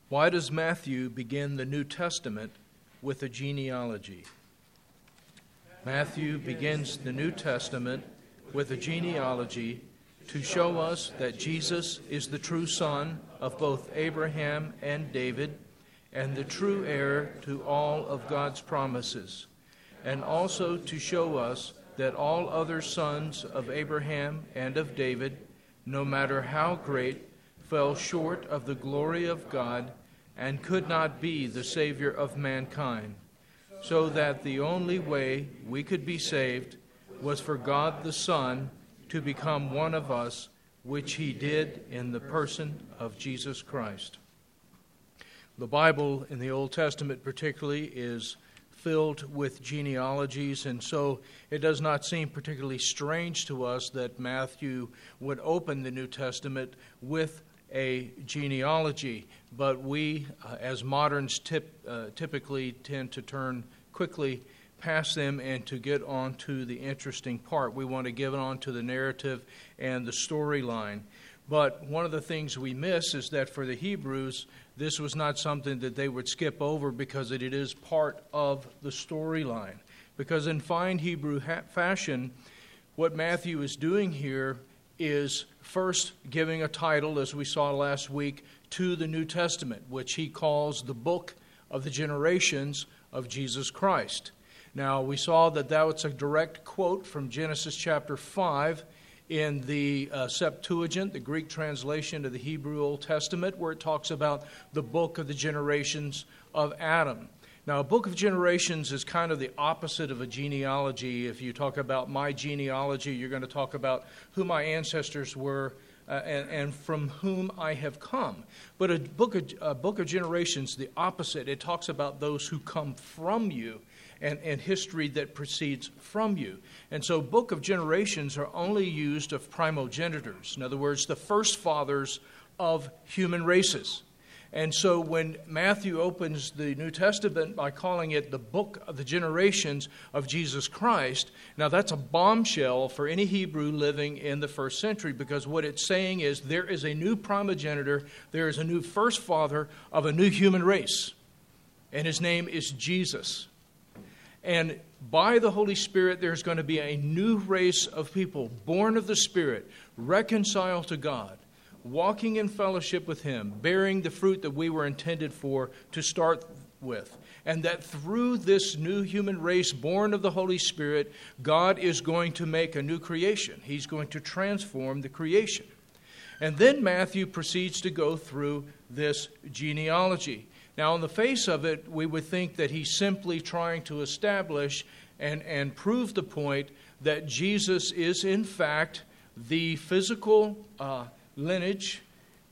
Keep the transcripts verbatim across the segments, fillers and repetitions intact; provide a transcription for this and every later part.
Why does Matthew begin the New Testament with a genealogy? Matthew begins the New Testament with a genealogy to show us that Jesus is the true son of both Abraham and David, and the true heir to all of God's promises, and also to show us that all other sons of Abraham and of David, no matter how great, fell short of the glory of God and could not be the Savior of mankind, so that the only way we could be saved was for God the Son to become one of us, which he did in the person of Jesus Christ. The Bible in the Old Testament particularly is filled with genealogies, and so it does not seem particularly strange to us that Matthew would open the New Testament with a genealogy. But we, uh, as moderns, tip, uh, typically tend to turn quickly past them and to get on to the interesting part. We want to get on to the narrative and the storyline. But one of the things we miss is that for the Hebrews, this was not something that they would skip over because it is part of the storyline. Because in fine Hebrew ha- fashion, what Matthew is doing here is first giving a title, as we saw last week, to the New Testament, which he calls the book of the generations of Jesus Christ. Now, we saw that that was a direct quote from Genesis chapter five in the uh, Septuagint, the Greek translation of the Hebrew Old Testament, where it talks about the book of the generations of Adam. Now, a book of generations is kind of the opposite of a genealogy. If you talk about my genealogy, you're going to talk about who my ancestors were uh, and, and from whom I have come. But a book of, a book of generations, the opposite. It talks about those who come from you and, and history that proceeds from you. And so book of generations are only used of primogenitors. In other words, the first fathers of human races. And so when Matthew opens the New Testament by calling it the book of the generations of Jesus Christ, now that's a bombshell for any Hebrew living in the first century, because what it's saying is there is a new primogenitor, there is a new first father of a new human race, and his name is Jesus. And by the Holy Spirit, there's going to be a new race of people born of the Spirit, reconciled to God, walking in fellowship with him, bearing the fruit that we were intended for to start with. And that through this new human race born of the Holy Spirit, God is going to make a new creation. He's going to transform the creation. And then Matthew proceeds to go through this genealogy. Now, on the face of it, we would think that he's simply trying to establish and, and prove the point that Jesus is, in fact, the physical uh, lineage,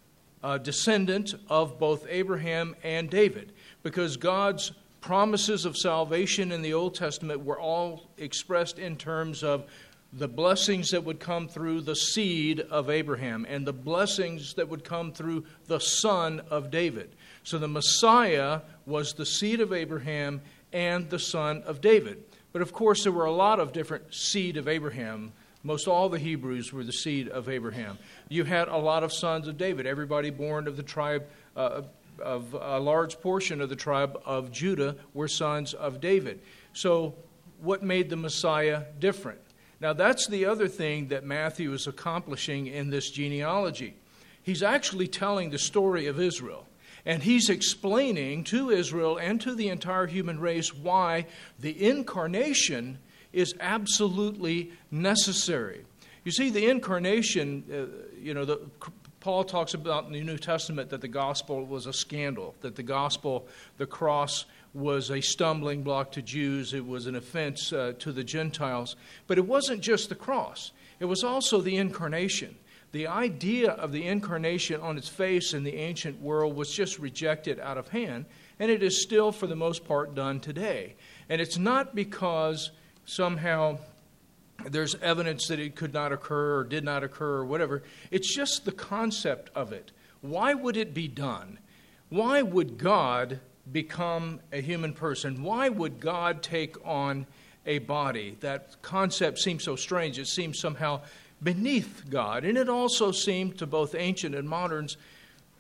uh, descendant of both Abraham and David, because God's promises of salvation in the Old Testament were all expressed in terms of the blessings that would come through the seed of Abraham and the blessings that would come through the son of David. So the Messiah was the seed of Abraham and the son of David. But of course, there were a lot of different seed of Abraham. Most all the Hebrews were the seed of Abraham. You had a lot of sons of David. Everybody born of the tribe, uh, of a large portion of the tribe of Judah were sons of David. So what made the Messiah different? Now that's the other thing that Matthew is accomplishing in this genealogy. He's actually telling the story of Israel. And he's explaining to Israel and to the entire human race why the incarnation is absolutely necessary. You see, the incarnation, uh, you know, the, Paul talks about in the New Testament that the gospel was a scandal, that the gospel, the cross, was a stumbling block to Jews. It was an offense uh, to the Gentiles. But it wasn't just the cross. It was also the incarnation. The idea of the incarnation on its face in the ancient world was just rejected out of hand, and it is still, for the most part, done today. And it's not because somehow there's evidence that it could not occur or did not occur or whatever. It's just the concept of it. Why would it be done? Why would God become a human person? Why would God take on a body? That concept seems so strange. It seems somehow beneath God. And it also seemed to both ancient and moderns,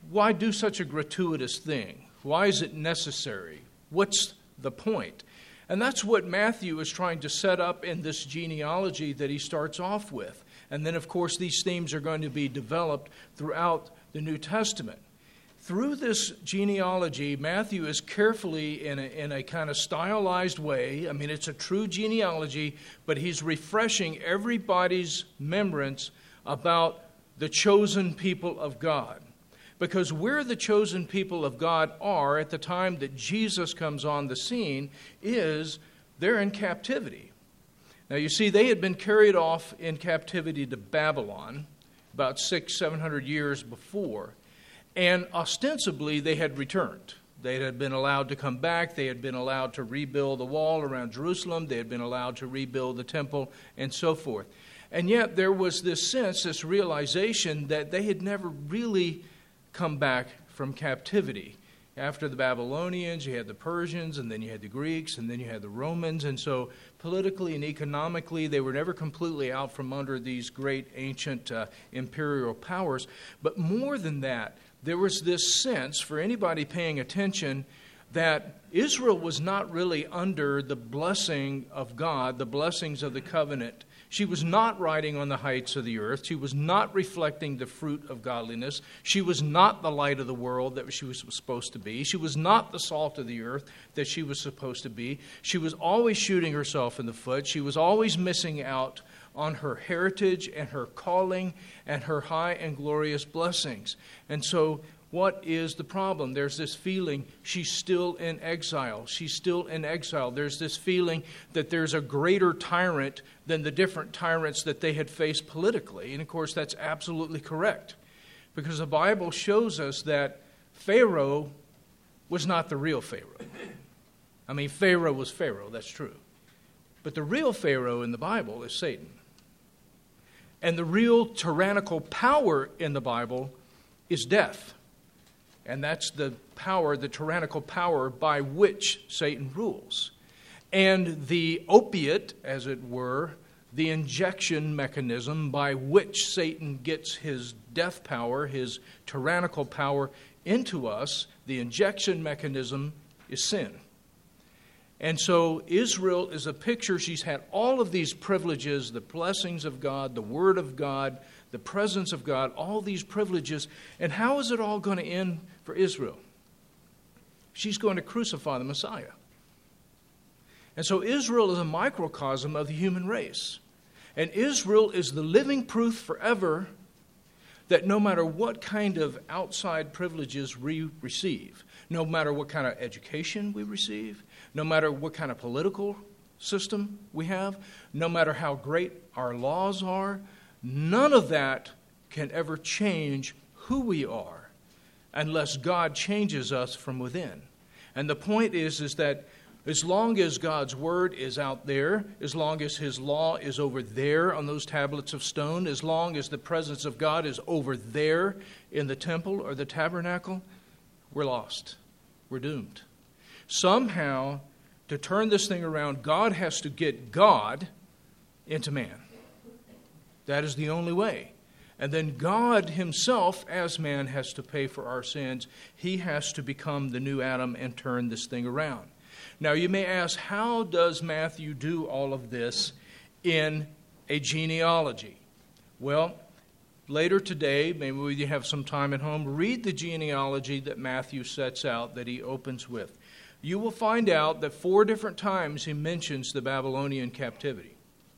why do such a gratuitous thing? Why is it necessary? What's the point? And that's what Matthew is trying to set up in this genealogy that he starts off with. And then, of course, these themes are going to be developed throughout the New Testament. Through this genealogy, Matthew is carefully, in a, in a kind of stylized way, I mean, it's a true genealogy, but he's refreshing everybody's remembrance about the chosen people of God. Because where the chosen people of God are at the time that Jesus comes on the scene is they're in captivity. Now, you see, they had been carried off in captivity to Babylon about six, seven hundred years before. And ostensibly, they had returned. They had been allowed to come back. They had been allowed to rebuild the wall around Jerusalem. They had been allowed to rebuild the temple and so forth. And yet, there was this sense, this realization that they had never really come back from captivity. After the Babylonians, you had the Persians, and then you had the Greeks, and then you had the Romans. And so politically and economically, they were never completely out from under these great ancient uh, imperial powers. But more than that, there was this sense, for anybody paying attention, that Israel was not really under the blessing of God, the blessings of the covenant. She was not riding on the heights of the earth. She was not reflecting the fruit of godliness. She was not the light of the world that she was supposed to be. She was not the salt of the earth that she was supposed to be. She was always shooting herself in the foot. She was always missing out on her heritage and her calling and her high and glorious blessings. And so what is the problem? There's this feeling she's still in exile. She's still in exile. There's this feeling that there's a greater tyrant than the different tyrants that they had faced politically. And of course, that's absolutely correct. Because the Bible shows us that Pharaoh was not the real Pharaoh. I mean, Pharaoh was Pharaoh, that's true. But the real Pharaoh in the Bible is Satan. And the real tyrannical power in the Bible is death. And that's the power, the tyrannical power by which Satan rules. And the opiate, as it were, the injection mechanism by which Satan gets his death power, his tyrannical power into us, the injection mechanism is sin. And so Israel is a picture. She's had all of these privileges, the blessings of God, the Word of God, the presence of God, all these privileges. And how is it all going to end for Israel? She's going to crucify the Messiah. And so Israel is a microcosm of the human race. And Israel is the living proof forever that no matter what kind of outside privileges we receive, no matter what kind of education we receive, no matter what kind of political system we have, no matter how great our laws are, none of that can ever change who we are unless God changes us from within. And the point is, is that as long as God's word is out there, as long as his law is over there on those tablets of stone, as long as the presence of God is over there in the temple or the tabernacle, we're lost. We're doomed. Somehow, to turn this thing around, God has to get God into man. That is the only way. And then God himself, as man, has to pay for our sins. He has to become the new Adam and turn this thing around. Now, you may ask, how does Matthew do all of this in a genealogy? Well, later today, maybe when you have some time at home, read the genealogy that Matthew sets out, that he opens with. You will find out that four different times he mentions the Babylonian captivity.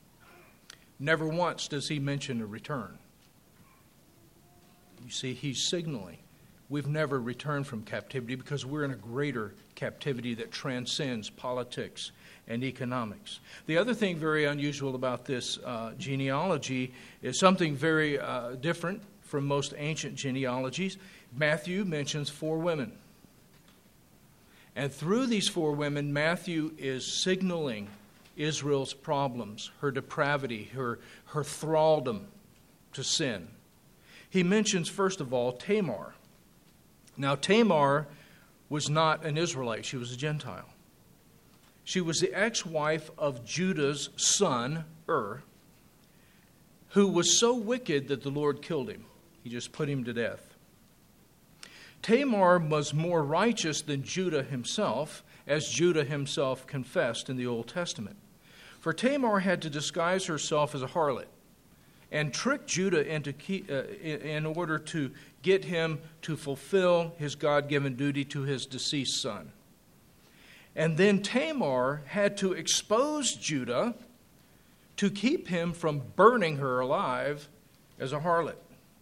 Never once does he mention a return. You see, he's signaling we've never returned from captivity because we're in a greater captivity that transcends politics and economics. The other thing very unusual about this uh, genealogy is something very uh, different from most ancient genealogies. Matthew mentions four women. And through these four women, Matthew is signaling Israel's problems, her depravity, her, her thraldom to sin. He mentions, first of all, Tamar. Now, Tamar was not an Israelite. She was a Gentile. She was the ex-wife of Judah's son, Ur, who was so wicked that the Lord killed him. He just put him to death. Tamar was more righteous than Judah himself, as Judah himself confessed in the Old Testament. For Tamar had to disguise herself as a harlot and trick Judah into key, uh, in order to get him to fulfill his God-given duty to his deceased son. And then Tamar had to expose Judah to keep him from burning her alive as a harlot.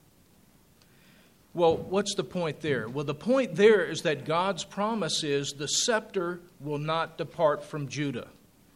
Well, what's the point there? Well, the point there is that God's promise is the scepter will not depart from Judah.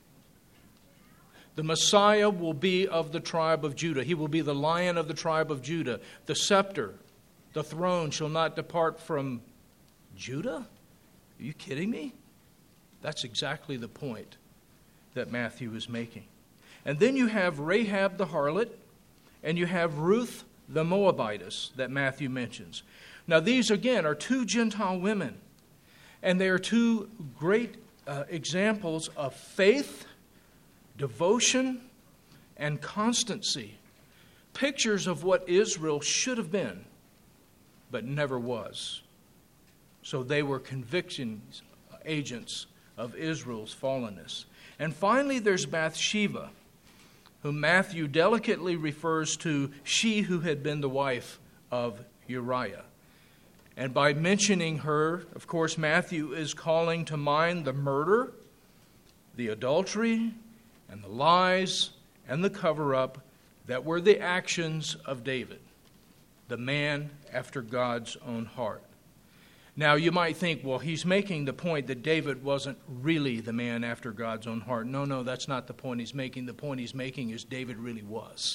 The Messiah will be of the tribe of Judah. He will be the Lion of the tribe of Judah. The scepter, the throne, shall not depart from Judah? Are you kidding me? That's exactly the point that Matthew is making. And then you have Rahab the harlot, and you have Ruth the Moabitess that Matthew mentions. Now these again are two Gentile women, and they are two great uh, examples of faith, devotion, and constancy. Pictures of what Israel should have been, but never was. So they were conviction agents of Israel's fallenness. And finally there's Bathsheba, whom Matthew delicately refers to she who had been the wife of Uriah. And by mentioning her, of course, Matthew is calling to mind the murder, the adultery, and the lies, and the cover-up that were the actions of David, the man after God's own heart. Now, you might think, well, he's making the point that David wasn't really the man after God's own heart. No, no, that's not the point he's making. The point he's making is David really was.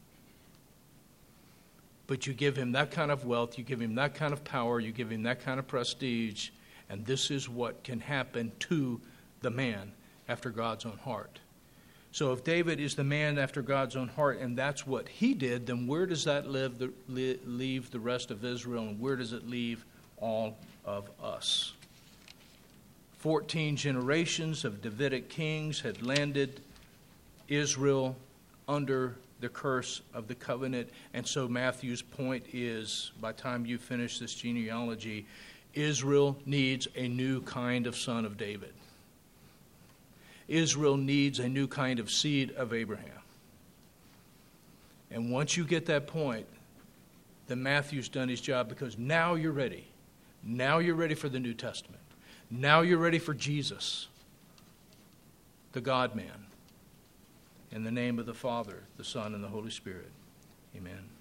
But you give him that kind of wealth, you give him that kind of power, you give him that kind of prestige, and this is what can happen to the man after God's own heart. So if David is the man after God's own heart, and that's what he did, then where does that live the, leave the rest of Israel, and where does it leave all of us? Fourteen generations of Davidic kings had landed Israel under the curse of the covenant. And so Matthew's point is, by the time you finish this genealogy, Israel needs a new kind of son of David. Israel needs a new kind of seed of Abraham. And once you get that point, then Matthew's done his job, because now you're ready. Now you're ready for the New Testament. Now you're ready for Jesus, the God-man. In the name of the Father, the Son, and the Holy Spirit. Amen.